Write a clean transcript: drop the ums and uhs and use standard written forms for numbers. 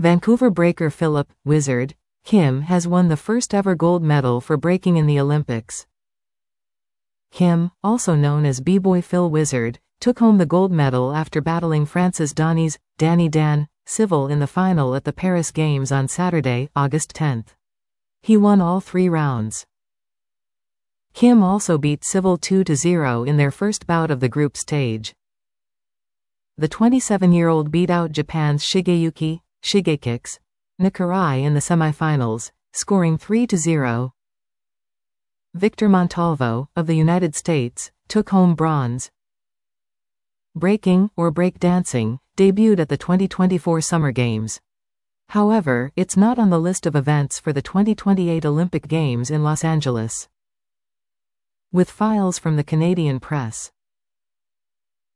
Vancouver breaker Philip "Wizard" Kim has won the first ever gold medal for breaking in the Olympics. Kim, also known as B-boy Phil Wizard, took home the gold medal after battling France's Danny Dan Civil in the final at the Paris Games on Saturday, August 10. He won all 3 rounds. Kim also beat Civil 2-0 in their first bout of the group stage. The 27-year-old beat out Japan's Shigekix Nakai in the semifinals, scoring 3-0. Victor Montalvo, of the United States, took home bronze. Breaking, or breakdancing, debuted at the 2024 Summer Games. However, it's not on the list of events for the 2028 Olympic Games in Los Angeles. With files from the Canadian press.